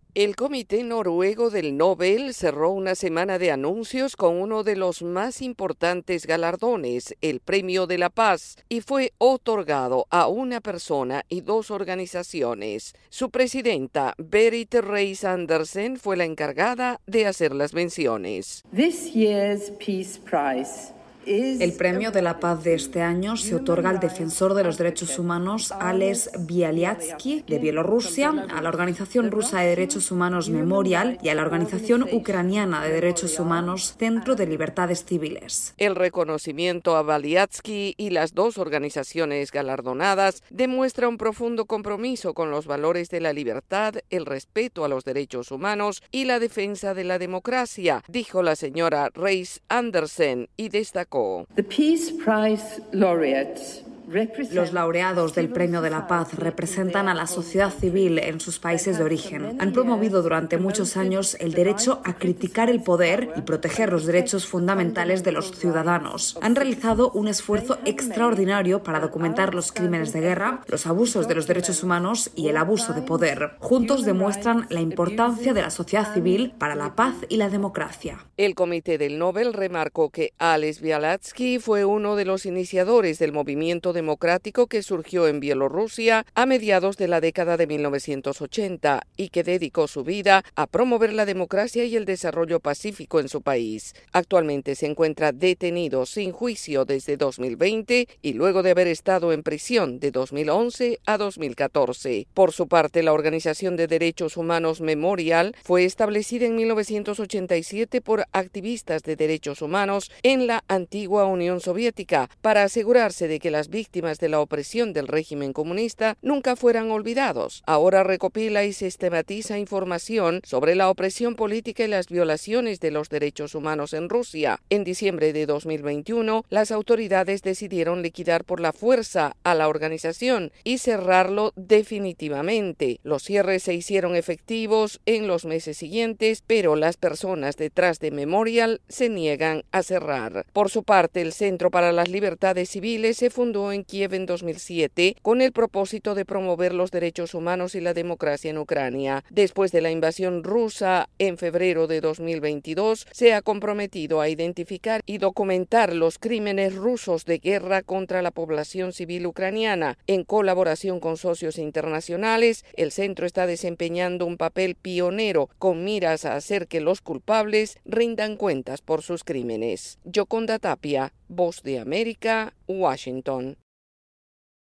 El Comité Noruego del Nobel cerró una semana de anuncios con uno de los más importantes galardones, el Premio de la Paz, y fue otorgado a una persona y dos organizaciones. Su presidenta, Berit Reiss-Andersen, fue la encargada de hacer las menciones. This year's Peace Prize. El Premio de la Paz de este año se otorga al defensor de los derechos humanos Ales Bialiatski de Bielorrusia, a la Organización Rusa de Derechos Humanos Memorial y a la Organización Ucraniana de Derechos Humanos Centro de Libertades Civiles. El reconocimiento a Bialiatski y las dos organizaciones galardonadas demuestra un profundo compromiso con los valores de la libertad, el respeto a los derechos humanos y la defensa de la democracia, dijo la señora Reiss-Andersen y destacó: The Peace Prize laureates. Los laureados del Premio de la Paz representan a la sociedad civil en sus países de origen. Han promovido durante muchos años el derecho a criticar el poder y proteger los derechos fundamentales de los ciudadanos. Han realizado un esfuerzo extraordinario para documentar los crímenes de guerra, los abusos de los derechos humanos y el abuso de poder. Juntos demuestran la importancia de la sociedad civil para la paz y la democracia. El Comité del Nobel remarcó que Ales Bialiatski fue uno de los iniciadores del movimiento democrático que surgió en Bielorrusia a mediados de la década de 1980 y que dedicó su vida a promover la democracia y el desarrollo pacífico en su país. Actualmente se encuentra detenido sin juicio desde 2020 y luego de haber estado en prisión de 2011 a 2014. Por su parte, la Organización de Derechos Humanos Memorial fue establecida en 1987 por activistas de derechos humanos en la antigua Unión Soviética para asegurarse de que las víctimas de la opresión del régimen comunista nunca fueran olvidados. Ahora recopila y sistematiza información sobre la opresión política y las violaciones de los derechos humanos en Rusia. En diciembre de 2021, las autoridades decidieron liquidar por la fuerza a la organización y cerrarlo definitivamente. Los cierres se hicieron efectivos en los meses siguientes, pero las personas detrás de Memorial se niegan a cerrar. Por su parte, el Centro para las Libertades Civiles se fundó en Kiev en 2007 con el propósito de promover los derechos humanos y la democracia en Ucrania. Después de la invasión rusa en febrero de 2022, se ha comprometido a identificar y documentar los crímenes rusos de guerra contra la población civil ucraniana. En colaboración con socios internacionales, el centro está desempeñando un papel pionero con miras a hacer que los culpables rindan cuentas por sus crímenes. Yoconda Tapia, Voz de América, Washington.